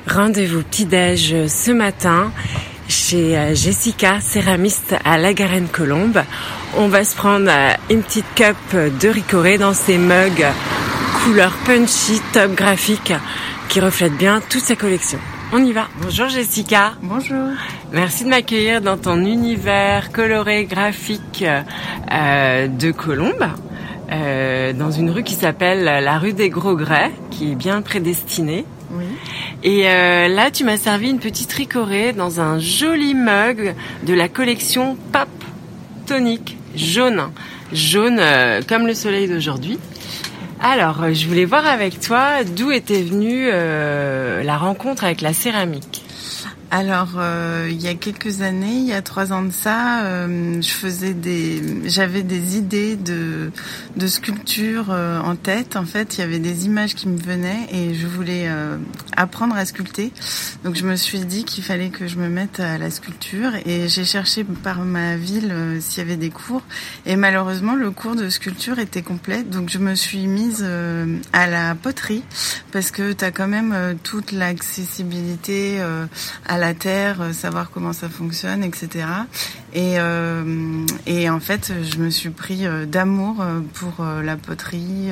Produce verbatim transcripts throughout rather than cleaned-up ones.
Rendez-vous petit-déj ce matin chez Jessica, céramiste à La Garenne-Colombes. On va se prendre une petite cup de Ricoré dans ces mugs couleur punchy, top graphique qui reflètent bien toute sa collection. On y va. Bonjour Jessica. Bonjour. Merci de m'accueillir dans ton univers coloré graphique euh, de Colombes. Euh, dans une rue qui s'appelle la rue des Gros Grès, qui est bien prédestinée. Oui. Et euh, là, tu m'as servi une petite Ricoré dans un joli mug de la collection Pop Tonic, jaune, jaune euh, comme le soleil d'aujourd'hui. Alors, je voulais voir avec toi d'où était venue euh, la rencontre avec la céramique. Alors, euh, il y a quelques années, il y a trois ans de ça, euh, je faisais des, j'avais des idées de de sculpture euh, en tête. En fait, il y avait des images qui me venaient et je voulais euh, apprendre à sculpter. Donc, je me suis dit qu'il fallait que je me mette à la sculpture et j'ai cherché par ma ville euh, s'il y avait des cours. Et malheureusement, le cours de sculpture était complet. Donc, je me suis mise euh, à la poterie parce que t'as quand même euh, toute l'accessibilité euh, à la terre, savoir comment ça fonctionne, et cetera. Et, euh, et en fait, je me suis pris d'amour pour la poterie,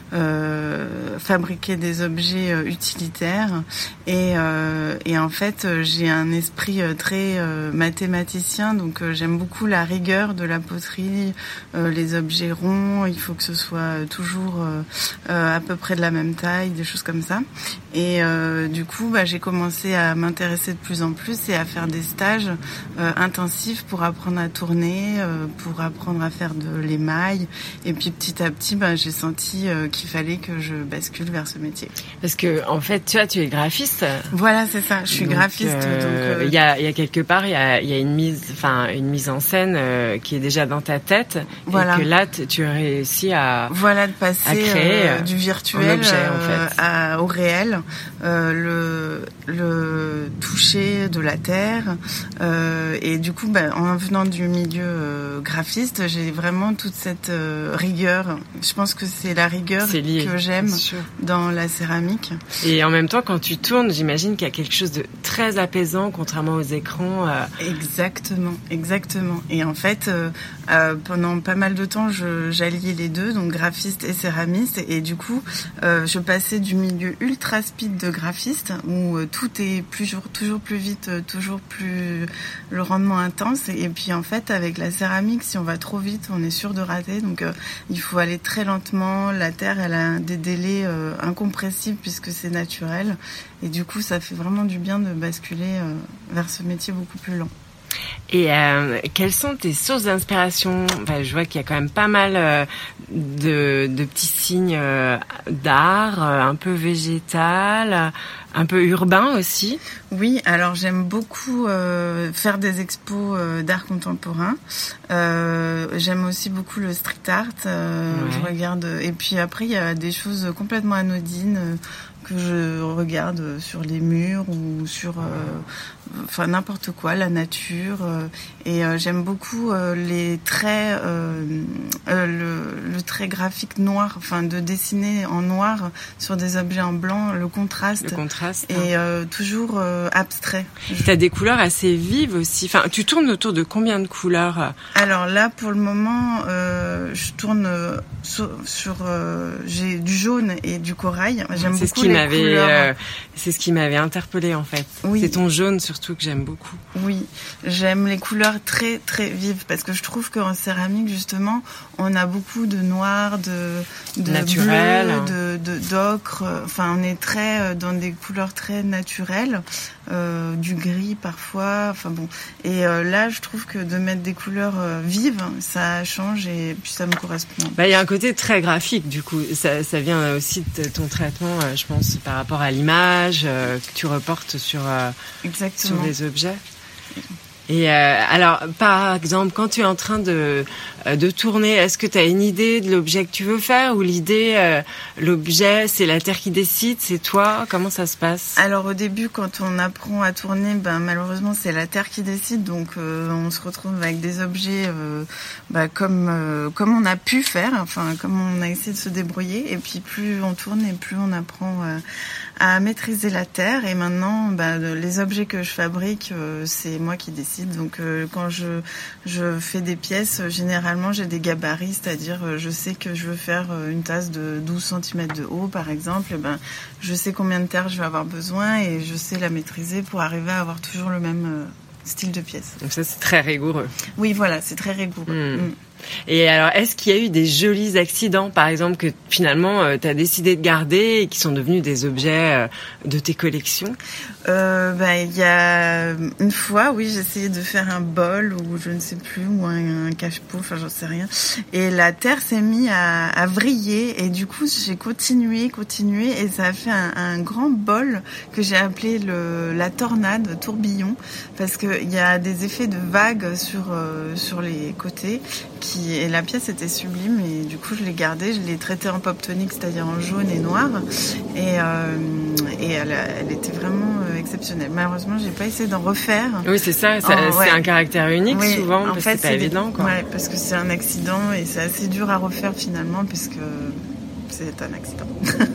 euh, fabriquer des objets utilitaires. Et, euh, et en fait, j'ai un esprit très mathématicien, donc j'aime beaucoup la rigueur de la poterie, euh, les objets ronds, il faut que ce soit toujours euh, à peu près de la même taille, des choses comme ça. Et euh, du coup, bah, j'ai commencé à m'intéresser de plus en plus et à faire des stages euh, intensifs pour apprendre à tourner, euh, pour apprendre à faire de l'émail. Et puis petit à petit, bah, j'ai senti euh, qu'il fallait que je bascule vers ce métier. Parce que en fait, tu vois, tu es graphiste. Voilà, c'est ça. Je suis donc, graphiste. Euh, donc, il euh... y a, il y a quelque part, il y a, il y a une mise, enfin, une mise en scène euh, qui est déjà dans ta tête. Voilà. Et que là, t- tu as réussi à, voilà, de passer à créer euh, du virtuel objet, euh, en fait. à, au réel, euh, le, le toucher de la terre. Euh, et du coup, bah, en venant du milieu euh, graphiste, j'ai vraiment toute cette euh, rigueur. Je pense que c'est la rigueur c'est lié, que j'aime dans la céramique. Et en même temps, quand tu tournes, j'imagine qu'il y a quelque chose de très apaisant, contrairement aux écrans. Euh... Exactement, exactement. Et en fait, euh, euh, pendant pas mal de temps, je, j'alliais les deux, donc graphiste et céramiste. Et, et du coup, euh, je passais du milieu ultra speed de graphiste, où euh, tout est plus, toujours plus vite, euh, toujours plus le rendement intense. Et, et puis en fait, avec la céramique, si on va trop vite, on est sûr de rater. Donc euh, il faut aller très lentement. La terre, elle a des délais euh, incompressibles puisque c'est naturel. Et du coup, ça fait vraiment du bien de basculer euh, vers ce métier beaucoup plus lent. Et euh, quelles sont tes sources d'inspiration ? Enfin, je vois qu'il y a quand même pas mal euh, de, de petits signes euh, d'art, euh, un peu végétal, un peu urbain aussi. Oui, alors j'aime beaucoup euh, faire des expos euh, d'art contemporain. Euh, j'aime aussi beaucoup le street art. Euh, ouais. Je regarde. Et puis après, il y a des choses complètement anodines euh, que je regarde sur les murs ou sur, euh, enfin n'importe quoi, la nature. Euh, et euh, j'aime beaucoup euh, les traits, euh, euh, le, le trait graphique noir, enfin de dessiner en noir sur des objets en blanc, le contraste. Le contraste. Et euh, toujours euh, abstrait. Tu as des couleurs assez vives aussi. Enfin, tu tournes autour de combien de couleurs ? Alors là, pour le moment, euh, je tourne sur, sur euh, j'ai du jaune et du corail. J'aime c'est beaucoup ce qui les m'avait, couleurs. Euh, c'est ce qui m'avait interpellée en fait. Oui. C'est ton jaune surtout que j'aime beaucoup. Oui, j'aime les couleurs très très vives parce que je trouve qu'en céramique justement, on a beaucoup de noir, de de naturel, bleu, de, de d'ocre. Enfin, on est très dans des couleurs très naturelles, euh, du gris parfois. Enfin bon. Et euh, là, je trouve que de mettre des couleurs euh, vives, ça change et puis ça me correspond. Bah, il y a un côté très graphique du coup. Ça, ça vient aussi de ton traitement, euh, je pense, par rapport à l'image euh, que tu reportes sur euh, sur les objets. Et euh, alors, par exemple, quand tu es en train de euh, de tourner? Est-ce que tu as une idée de l'objet que tu veux faire ou l'idée, euh, l'objet, c'est la terre qui décide, c'est toi? Comment ça se passe? Alors au début, quand on apprend à tourner, ben malheureusement c'est la terre qui décide, donc euh, on se retrouve avec des objets euh, bah, comme euh, comme on a pu faire, enfin comme on a essayé de se débrouiller. Et puis plus on tourne et plus on apprend euh, à maîtriser la terre. Et maintenant, bah, les objets que je fabrique, euh, c'est moi qui décide. Donc euh, quand je je fais des pièces, euh, généralement j'ai des gabarits, c'est-à-dire euh, je sais que je veux faire euh, une tasse de douze centimètres de haut, par exemple. Et ben je sais combien de terre je vais avoir besoin et je sais la maîtriser pour arriver à avoir toujours le même euh, style de pièce. Donc ça, c'est très rigoureux. Oui, voilà, c'est très rigoureux. Mmh. Mmh. Et alors, est-ce qu'il y a eu des jolis accidents, par exemple, que finalement euh, tu as décidé de garder et qui sont devenus des objets euh, de tes collections? Euh, bah, il y a une fois, oui, j'ai essayé de faire un bol ou je ne sais plus, ou un, un cache-pot, enfin j'en sais rien. Et la terre s'est mise à, à vriller et du coup j'ai continué, continué et ça a fait un, un grand bol que j'ai appelé le, la tornade, tourbillon, parce qu'il y a des effets de vagues sur, euh, sur les côtés. Qui, et la pièce était sublime et du coup je l'ai gardée, je l'ai traitée en pop tonique, c'est-à-dire en jaune et noir, et, euh, et elle, elle était vraiment euh, exceptionnelle. Malheureusement j'ai pas essayé d'en refaire. Oui, c'est ça, ça en, c'est ouais. un caractère unique oui, souvent, en parce fait, que c'est pas évident quoi. Ouais, parce que c'est un accident et c'est assez dur à refaire finalement puisque c'est un accident.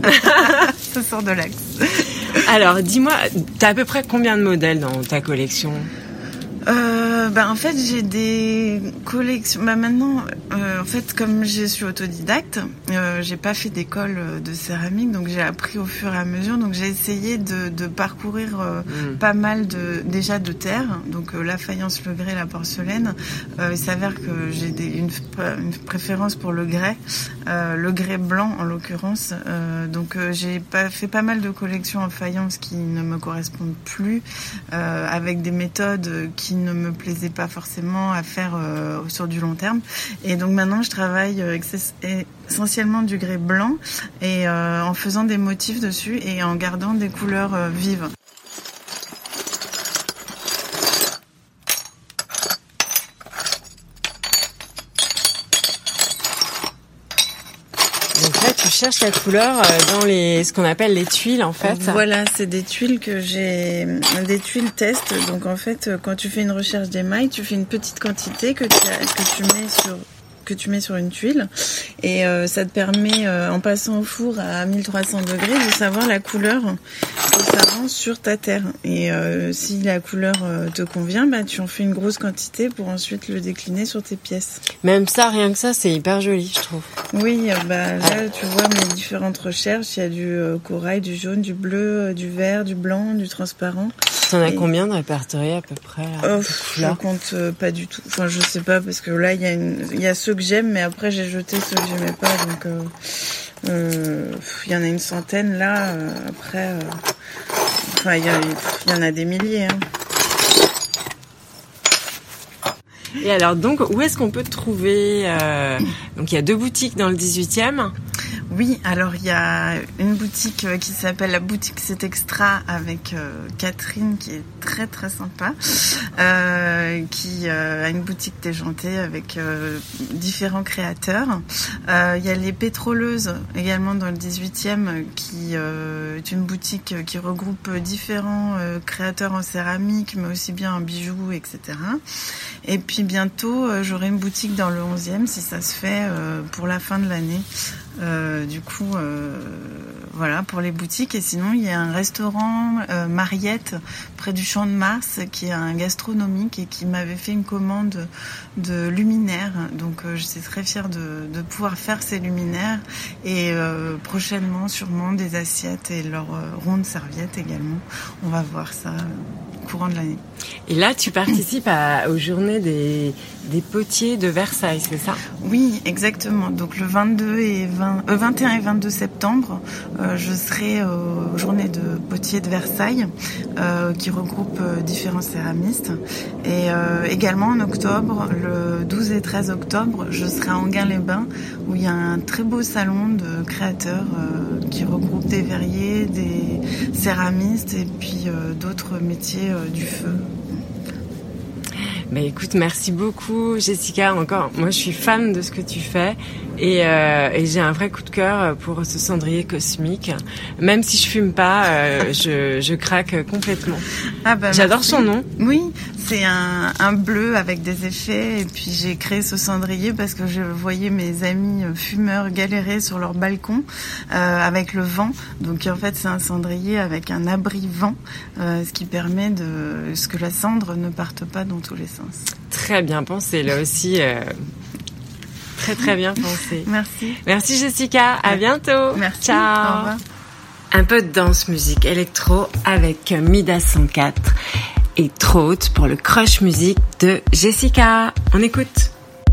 Ça sort de l'axe. Alors dis-moi, t'as à peu près combien de modèles dans ta collection? Euh, bah en fait j'ai des collections. Bah maintenant, euh, en fait comme je suis autodidacte, euh, j'ai pas fait d'école de céramique, donc j'ai appris au fur et à mesure. Donc j'ai essayé de, de parcourir euh, mmh. pas mal de déjà de terre. Donc euh, la faïence, le grès, la porcelaine. Euh, il s'avère que j'ai des, une, une préférence pour le grès, euh, le grès blanc en l'occurrence. Euh, donc euh, j'ai pas fait pas mal de collections en faïence qui ne me correspondent plus, euh, avec des méthodes qui ne me plaisait pas forcément à faire euh, sur du long terme. Et donc maintenant je travaille euh, essentiellement du grès blanc et euh, en faisant des motifs dessus et en gardant des couleurs euh, vives. Donc là, tu cherches la couleur dans les, ce qu'on appelle les tuiles, en fait. Voilà, c'est des tuiles que j'ai, des tuiles test. Donc en fait, quand tu fais une recherche d'émail, tu fais une petite quantité que tu, que tu mets sur que tu mets sur une tuile et euh, ça te permet, euh, en passant au four à mille trois cents degrés, de savoir la couleur que ça rend sur ta terre. Et euh, si la couleur euh, te convient, bah tu en fais une grosse quantité pour ensuite le décliner sur tes pièces. Même ça, rien que ça, c'est hyper joli, je trouve. Oui, bah là tu vois mes différentes recherches, il y a du euh, corail, du jaune, du bleu, euh, du vert, du blanc, du transparent. T'en as et... combien de répertoriés à peu près là, oh, je compte euh, pas du tout. Enfin, je sais pas parce que là il y a une, il y a ceux que j'aime, mais après j'ai jeté ceux que j'aimais pas. Donc euh, euh, il y en a une centaine là. Euh, après, euh, enfin il y, y en a des milliers. Hein. Et alors donc où est-ce qu'on peut te trouver euh, Donc il y a deux boutiques dans le dix-huitième. Oui, alors il y a une boutique qui s'appelle la boutique C'est Extra avec euh, Catherine qui est très très sympa, euh, qui euh, a une boutique déjantée avec euh, différents créateurs. Euh, il y a les Pétroleuses également dans le dix-huitième qui euh, est une boutique qui regroupe différents euh, créateurs en céramique mais aussi bien en bijoux, et cetera. Et puis bientôt euh, j'aurai une boutique dans le onzième si ça se fait euh, pour la fin de l'année. Euh, du coup, euh, voilà pour les boutiques. Et sinon, il y a un restaurant euh, Mariette près du Champ de Mars qui est un gastronomique et qui m'avait fait une commande de luminaires. Donc, euh, je suis très fière de, de pouvoir faire ces luminaires et euh, prochainement, sûrement des assiettes et leurs euh, rondes serviettes également. On va voir ça euh, courant de l'année. Et là, tu participes à, aux journées des, des potiers de Versailles, c'est ça? Oui, exactement. Donc le vingt-deux et vingt, euh, vingt et un et vingt-deux septembre, euh, je serai aux journées de potiers de Versailles, euh, qui regroupe euh, différents céramistes. Et euh, également en octobre, le douze et treize octobre, je serai à Enghien-les-Bains, où il y a un très beau salon de créateurs euh, qui regroupe des verriers, des céramistes et puis euh, d'autres métiers euh, du feu. Bah écoute, merci beaucoup Jessica. Encore, moi je suis fan de ce que tu fais et, euh, et j'ai un vrai coup de cœur pour ce cendrier cosmique. Même si je fume pas, euh, je, je craque complètement. Ah bah J'adore merci. son nom. Oui, c'est un, un bleu avec des effets et puis j'ai créé ce cendrier parce que je voyais mes amis fumeurs galérer sur leur balcon euh, avec le vent. Donc en fait c'est un cendrier avec un abri vent, euh, ce qui permet de ce que la cendre ne parte pas dans tous les sens. Très bien pensé, là aussi. Euh, très très bien pensé. Merci. Merci Jessica, à bientôt. Merci. Ciao. Au revoir. Un peu de danse musique électro avec Midas cent quatre et Throat pour le crush musique de Jessica. On écoute.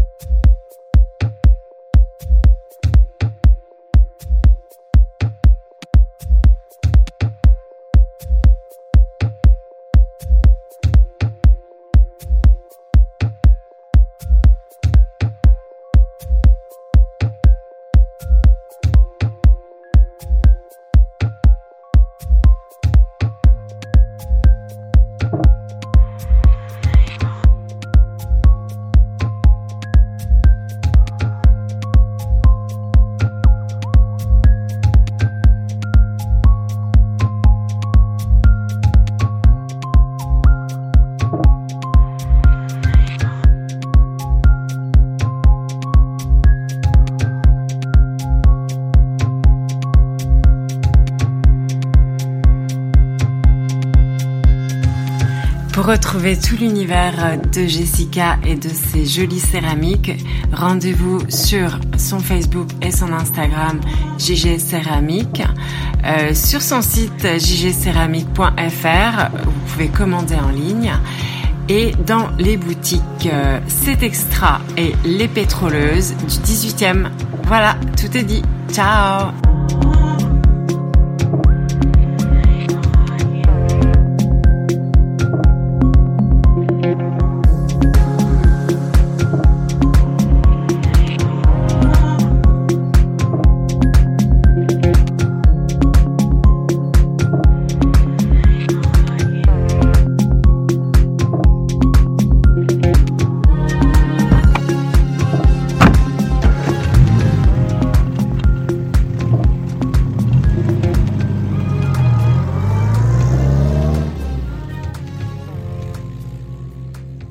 Pour retrouver tout l'univers de Jessica et de ses jolies céramiques, rendez-vous sur son Facebook et son Instagram J G Céramique, euh, sur son site j g céramique point f r, vous pouvez commander en ligne, et dans les boutiques euh, C'est Extra et Les Pétroleuses du dix-huitième. Voilà, tout est dit. Ciao!